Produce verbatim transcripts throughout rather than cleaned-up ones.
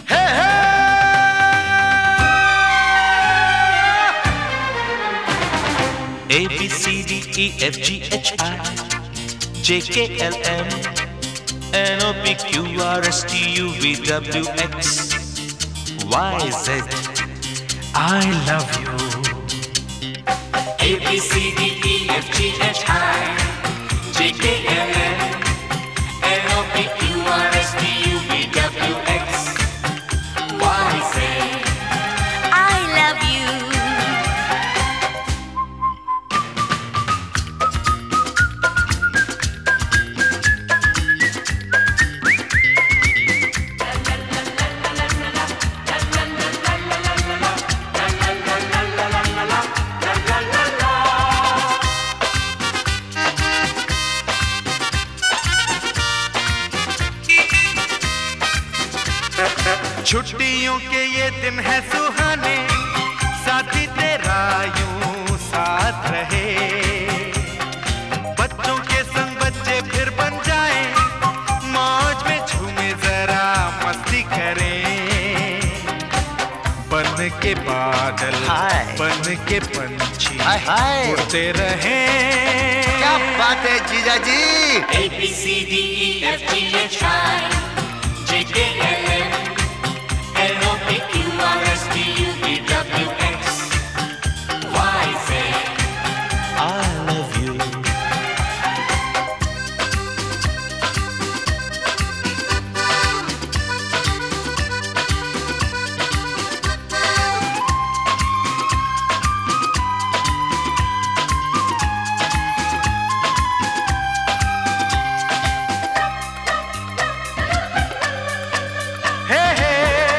Hey, hey! A, B, C, D, E, F, G, H, I, J, K, L, M, N, O, P, Q, R, S, T, U, V, W, X, Y, Z. I love you. A, B, C, D, E, F, G, H, I, J, K, L, M, N, O, P, Q, R, S, T, U, V, W, X, Y, Z. I love you. छुट्टियों के ये दिन है सुहाने, साथी तेरा यूं साथ रहे। बच्चों के संग बच्चे फिर बन जाएं, मौज में झूमे जरा मस्ती करें। बन के बादल बन के पंछी उड़ते रहें। क्या बात है जीजा जी। A, B, C, D, E, F, G, H, I, J, K, L, M, N, O, P, Q, R, S, T, U, V, W, X, Y, Z. I love you. Hey, hey.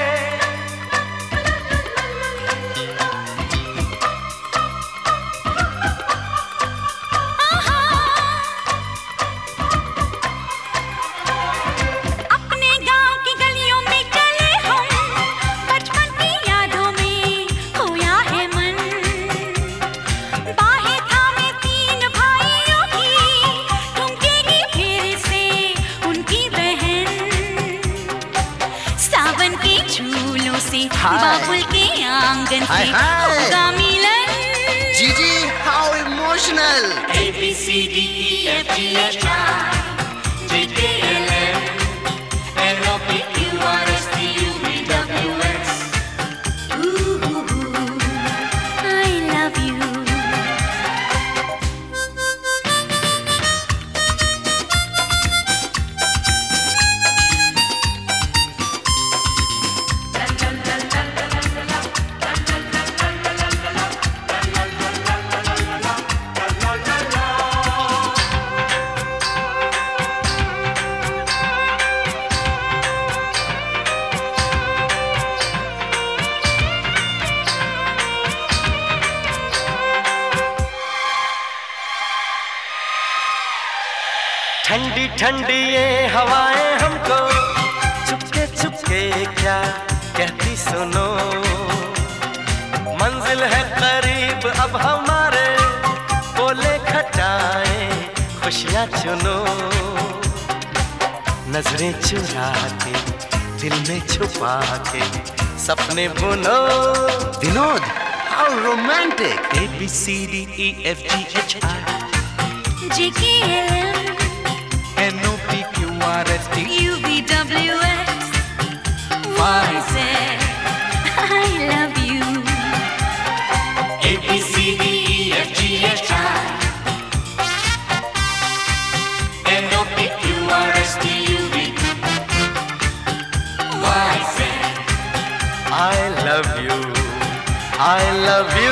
अपने गांव की गलियों में चले हम, बचपन की यादों में खोया है मन। बाहें थामे तीन भाइयों की, ठुमकेगी फिर से उनकी बहन। सावन के झूलों से बाबुल के आंगन से हाय, हाय। होगा मिलन। जीजी how emotional. A, B, C, D, E, F, G, H, I, J, K, L, M, N, O, P, Q, R, S, T, U, V, W, X. I love you. ठंडी ठंडी ये हवाएं हमको चुपके चुपके क्या कहती सुनो। मंजिल है करीब अब हमारे, बोले खटाएं खुशियाँ चुनो। नजरें चुरा के दिल में छुपा के सपने बुनो। Vinod how romantic. A, B, C, D, E, F, G, H, I, J, K, L, M, N, O, P, Q, R, S, T, U, V, W, X, Y, Z. I love you. A, B, C, D, E, F, G, H, I, N, O, P, Q, R, S, T, U, V, Y, Z. I love you. I love you.